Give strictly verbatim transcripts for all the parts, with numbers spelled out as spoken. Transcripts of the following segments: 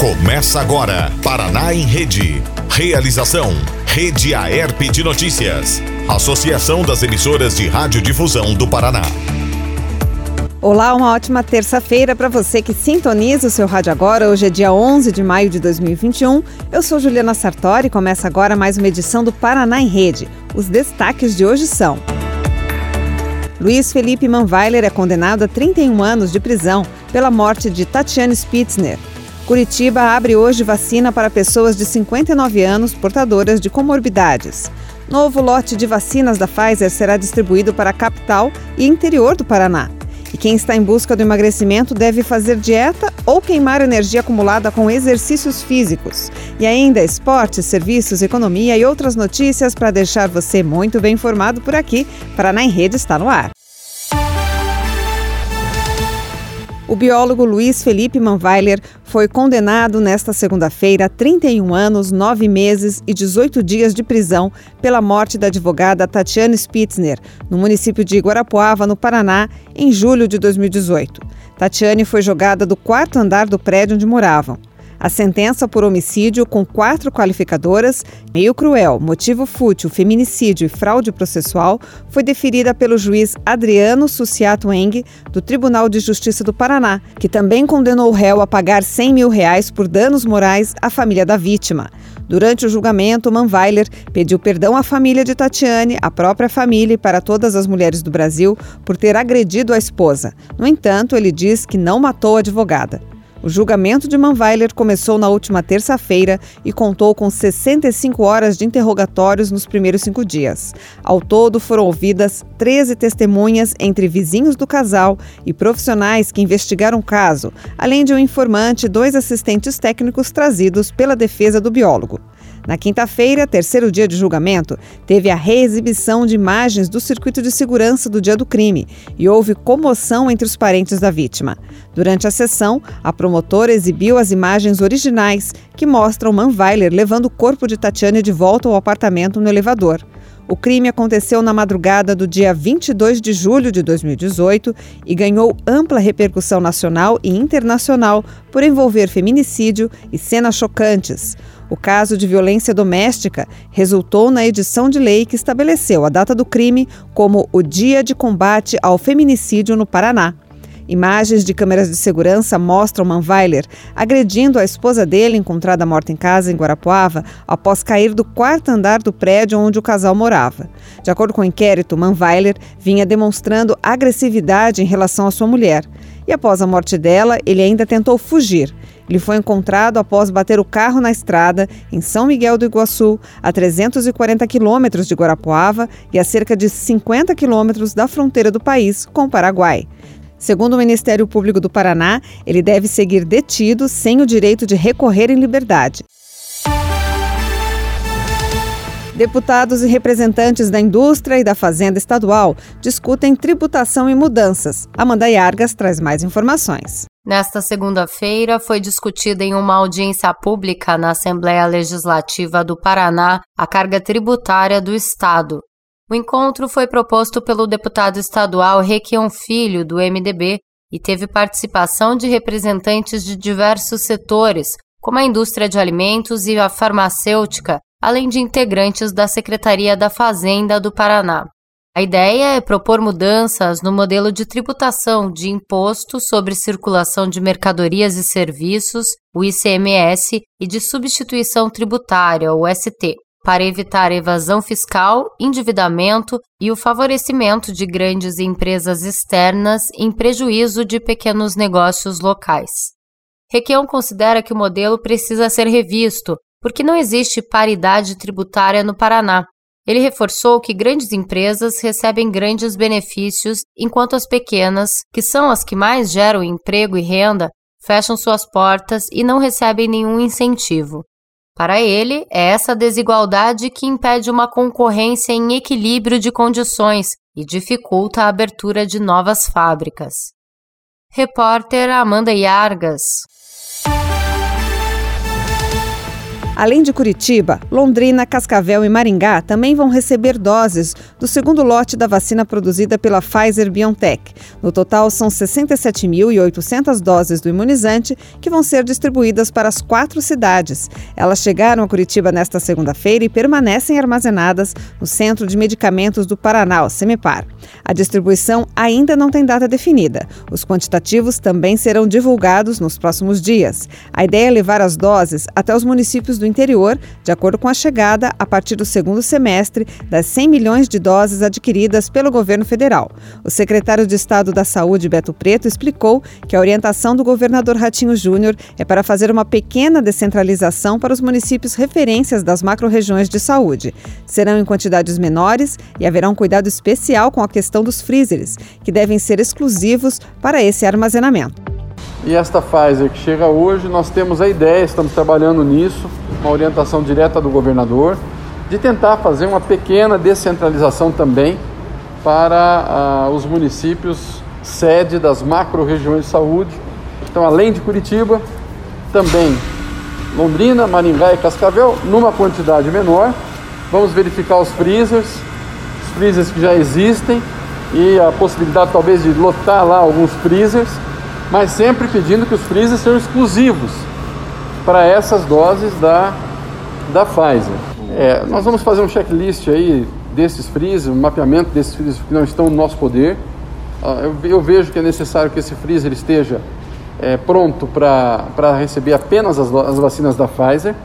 Começa agora, Paraná em Rede. Realização, Rede Aerp de Notícias. Associação das Emissoras de Radiodifusão do Paraná. Olá, uma ótima terça-feira para você que sintoniza o seu rádio agora. Hoje é dia onze de maio de dois mil e vinte e um. Eu sou Juliana Sartori e começa agora mais uma edição do Paraná em Rede. Os destaques de hoje são: Luiz Felipe Manweiler é condenado a trinta e um anos de prisão pela morte de Tatiane Spitzner. Curitiba abre hoje vacina para pessoas de cinquenta e nove anos portadoras de comorbidades. Novo lote de vacinas da Pfizer será distribuído para a capital e interior do Paraná. E quem está em busca do emagrecimento deve fazer dieta ou queimar energia acumulada com exercícios físicos. E ainda esportes, serviços, economia e outras notícias para deixar você muito bem informado por aqui. Paraná em Rede está no ar. O biólogo Luiz Felipe Manweiler foi condenado nesta segunda-feira a trinta e um anos, nove meses e dezoito dias de prisão pela morte da advogada Tatiane Spitzner, no município de Guarapuava, no Paraná, em julho de dois mil e dezoito. Tatiane foi jogada do quarto andar do prédio onde moravam. A sentença por homicídio com quatro qualificadoras, meio cruel, motivo fútil, feminicídio e fraude processual, foi deferida pelo juiz Adriano Suciato Eng, do Tribunal de Justiça do Paraná, que também condenou o réu a pagar cem mil reais por danos morais à família da vítima. Durante o julgamento, Manweiler pediu perdão à família de Tatiane, à própria família e para todas as mulheres do Brasil por ter agredido a esposa. No entanto, ele diz que não matou a advogada. O julgamento de Manweiler começou na última terça-feira e contou com sessenta e cinco horas de interrogatórios nos primeiros cinco dias. Ao todo, foram ouvidas treze testemunhas entre vizinhos do casal e profissionais que investigaram o caso, além de um informante e dois assistentes técnicos trazidos pela defesa do biólogo. Na quinta-feira, terceiro dia de julgamento, teve a reexibição de imagens do circuito de segurança do dia do crime e houve comoção entre os parentes da vítima. Durante a sessão, a promotora exibiu as imagens originais que mostram Manweiler levando o corpo de Tatiane de volta ao apartamento no elevador. O crime aconteceu na madrugada do dia vinte e dois de julho de dois mil e dezoito e ganhou ampla repercussão nacional e internacional por envolver feminicídio e cenas chocantes. O caso de violência doméstica resultou na edição de lei que estabeleceu a data do crime como o Dia de Combate ao Feminicídio no Paraná. Imagens de câmeras de segurança mostram Manweiler agredindo a esposa dele, encontrada morta em casa em Guarapuava, após cair do quarto andar do prédio onde o casal morava. De acordo com o inquérito, Manweiler vinha demonstrando agressividade em relação à sua mulher. E após a morte dela, ele ainda tentou fugir. Ele foi encontrado após bater o carro na estrada em São Miguel do Iguaçu, a trezentos e quarenta quilômetros de Guarapuava e a cerca de cinquenta quilômetros da fronteira do país com o Paraguai. Segundo o Ministério Público do Paraná, ele deve seguir detido sem o direito de recorrer em liberdade. Deputados e representantes da indústria e da fazenda estadual discutem tributação e mudanças. Amanda Yargas traz mais informações. Nesta segunda-feira, foi discutida em uma audiência pública na Assembleia Legislativa do Paraná a carga tributária do Estado. O encontro foi proposto pelo deputado estadual Requião Filho, do M D B, e teve participação de representantes de diversos setores, como a indústria de alimentos e a farmacêutica, além de integrantes da Secretaria da Fazenda do Paraná. A ideia é propor mudanças no modelo de tributação de imposto sobre circulação de mercadorias e serviços, o I C M S, e de substituição tributária, o S T, para evitar evasão fiscal, endividamento e o favorecimento de grandes empresas externas em prejuízo de pequenos negócios locais. Requião considera que o modelo precisa ser revisto, porque não existe paridade tributária no Paraná. Ele reforçou que grandes empresas recebem grandes benefícios, enquanto as pequenas, que são as que mais geram emprego e renda, fecham suas portas e não recebem nenhum incentivo. Para ele, é essa desigualdade que impede uma concorrência em equilíbrio de condições e dificulta a abertura de novas fábricas. Repórter Amanda Yargas. Além de Curitiba, Londrina, Cascavel e Maringá também vão receber doses do segundo lote da vacina produzida pela Pfizer-BioNTech. No total, são sessenta e sete mil e oitocentas doses do imunizante que vão ser distribuídas para as quatro cidades. Elas chegaram a Curitiba nesta segunda-feira e permanecem armazenadas no Centro de Medicamentos do Paraná, o CEMEPAR. A distribuição ainda não tem data definida. Os quantitativos também serão divulgados nos próximos dias. A ideia é levar as doses até os municípios do interior, de acordo com a chegada, a partir do segundo semestre, das cem milhões de doses adquiridas pelo governo federal. O secretário de Estado da Saúde, Beto Preto, explicou que a orientação do governador Ratinho Júnior é para fazer uma pequena descentralização para os municípios referências das macro-regiões de saúde. Serão em quantidades menores e haverá um cuidado especial com a questão dos freezers, que devem ser exclusivos para esse armazenamento. E esta Pfizer que chega hoje, nós temos a ideia, estamos trabalhando nisso, uma orientação direta do governador, de tentar fazer uma pequena descentralização também para uh, os municípios sede das macro-regiões de saúde. Então, além de Curitiba, também Londrina, Maringá e Cascavel, numa quantidade menor. Vamos verificar os freezers, os freezers que já existem e a possibilidade talvez de lotar lá alguns freezers, mas sempre pedindo que os freezers sejam exclusivos para essas doses da, da Pfizer. É, nós vamos fazer um checklist aí desses freezers, um mapeamento desses freezers que não estão no nosso poder. Eu, eu vejo que é necessário que esse freezer esteja é, pronto para receber apenas as, as vacinas da Pfizer.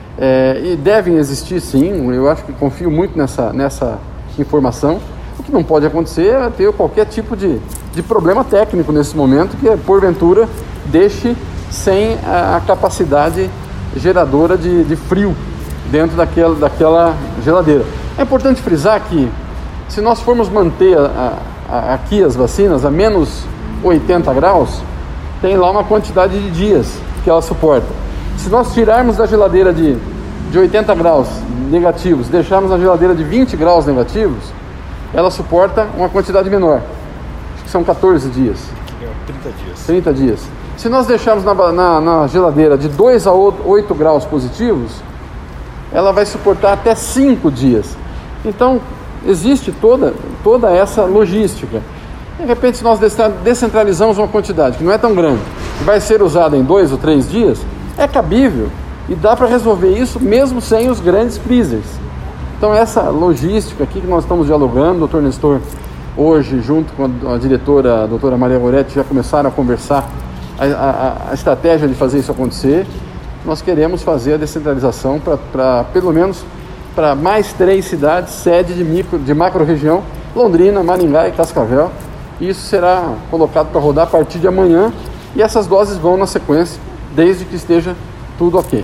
É, e devem existir sim, eu acho que confio muito nessa, nessa informação. O que não pode acontecer é ter qualquer tipo de, de problema técnico nesse momento que, porventura, deixe sem a, a capacidade geradora de, de frio dentro daquela, daquela geladeira. É importante frisar que, se nós formos manter a, a, aqui as vacinas a menos oitenta graus, tem lá uma quantidade de dias que ela suporta. Se nós tirarmos da geladeira de, de oitenta graus negativos, deixarmos na geladeira de vinte graus negativos, ela suporta uma quantidade menor, acho que são quatorze dias. trinta dias. trinta dias. Se nós deixarmos na, na, na geladeira de dois a oito graus positivos, ela vai suportar até cinco dias. Então, existe toda, toda essa logística. De repente, se nós descentralizamos uma quantidade que não é tão grande, que vai ser usada em dois ou três dias, é cabível e dá para resolver isso mesmo sem os grandes freezers. Então, essa logística aqui que nós estamos dialogando, o doutor Nestor, hoje, junto com a, a diretora, a doutora Maria Goretti, já começaram a conversar a, a, a estratégia de fazer isso acontecer. Nós queremos fazer a descentralização para, pelo menos, para mais três cidades, sede de, micro, de macro-região, Londrina, Maringá e Cascavel. E isso será colocado para rodar a partir de amanhã e essas doses vão na sequência, desde que esteja tudo ok.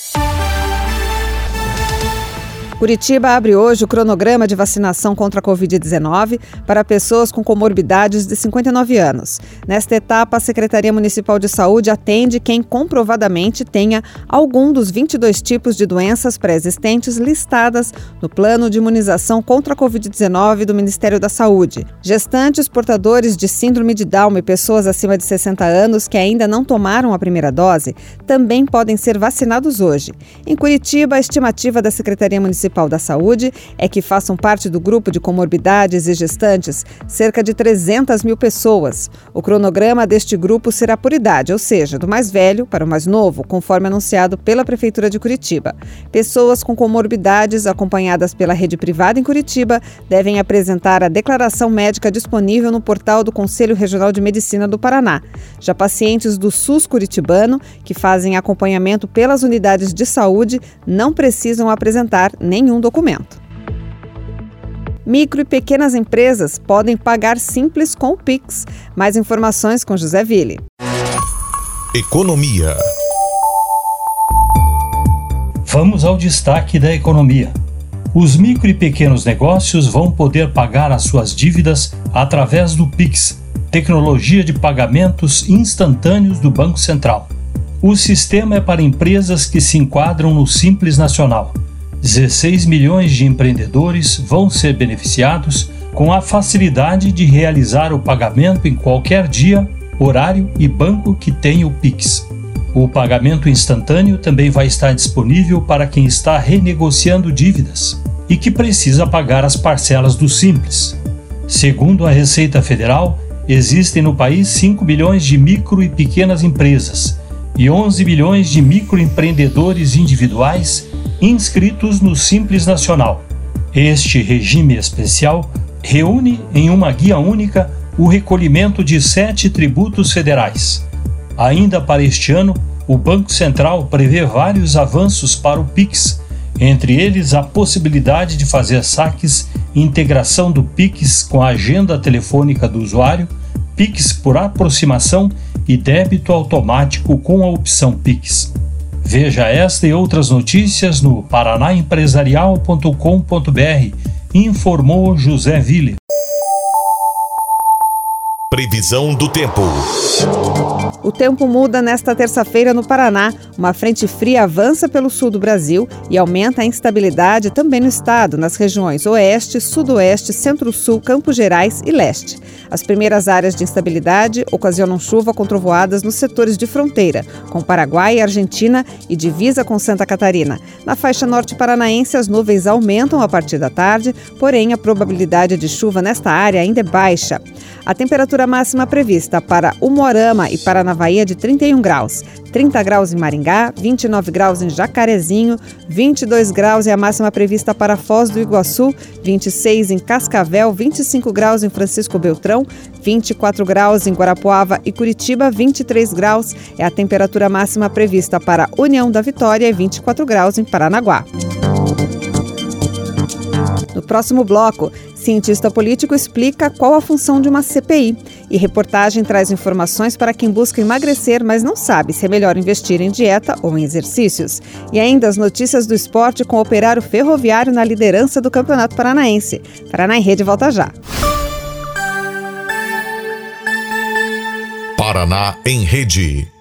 Curitiba abre hoje o cronograma de vacinação contra a covid dezenove para pessoas com comorbidades de cinquenta e nove anos. Nesta etapa, a Secretaria Municipal de Saúde atende quem comprovadamente tenha algum dos vinte e dois tipos de doenças pré-existentes listadas no Plano de Imunização contra a covid dezenove do Ministério da Saúde. Gestantes, portadores de síndrome de Down e pessoas acima de sessenta anos que ainda não tomaram a primeira dose também podem ser vacinados hoje. Em Curitiba, a estimativa da Secretaria Municipal da Saúde é que façam parte do grupo de comorbidades e gestantes cerca de trezentas mil pessoas. O cronograma deste grupo será por idade, ou seja, do mais velho para o mais novo, conforme anunciado pela Prefeitura de Curitiba. Pessoas com comorbidades acompanhadas pela rede privada em Curitiba devem apresentar a declaração médica disponível no portal do Conselho Regional de Medicina do Paraná. Já pacientes do SUS curitibano, que fazem acompanhamento pelas unidades de saúde, não precisam apresentar nem nenhum documento. Micro e pequenas empresas podem pagar simples com o Pix. Mais informações com José Ville. Economia. Vamos ao destaque da economia. Os micro e pequenos negócios vão poder pagar as suas dívidas através do Pix, tecnologia de pagamentos instantâneos do Banco Central. O sistema é para empresas que se enquadram no Simples Nacional. dezesseis milhões de empreendedores vão ser beneficiados com a facilidade de realizar o pagamento em qualquer dia, horário e banco que tenha o Pix. O pagamento instantâneo também vai estar disponível para quem está renegociando dívidas e que precisa pagar as parcelas do Simples. Segundo a Receita Federal, existem no país cinco milhões de micro e pequenas empresas e onze milhões de microempreendedores individuais inscritos no Simples Nacional. Este regime especial reúne em uma guia única o recolhimento de sete tributos federais. Ainda para este ano, o Banco Central prevê vários avanços para o Pix, entre eles a possibilidade de fazer saques e integração do Pix com a agenda telefônica do usuário, Pix por aproximação e débito automático com a opção Pix. Veja esta e outras notícias no paraná empresarial ponto com ponto b r, informou José Ville. Previsão do tempo. O tempo muda nesta terça-feira no Paraná. Uma frente fria avança pelo sul do Brasil e aumenta a instabilidade também no estado, nas regiões oeste, sudoeste, centro-sul, Campos Gerais e leste. As primeiras áreas de instabilidade ocasionam chuva com trovoadas nos setores de fronteira, com Paraguai e Argentina e divisa com Santa Catarina. Na faixa norte paranaense, as nuvens aumentam a partir da tarde, porém a probabilidade de chuva nesta área ainda é baixa. A temperatura máxima prevista para Umuarama e Paranavaí é de trinta e um graus, trinta graus em Maringá, vinte e nove graus em Jacarezinho, vinte e dois graus é a máxima prevista para Foz do Iguaçu, vinte e seis em Cascavel, vinte e cinco graus em Francisco Beltrão, vinte e quatro graus em Guarapuava e Curitiba, vinte e três graus é a temperatura máxima prevista para União da Vitória e vinte e quatro graus em Paranaguá. No próximo bloco, cientista político explica qual a função de uma C P I e reportagem traz informações para quem busca emagrecer, mas não sabe se é melhor investir em dieta ou em exercícios. E ainda as notícias do esporte com o Operário Ferroviário na liderança do Campeonato Paranaense. Paraná em Rede volta já. Paraná em Rede.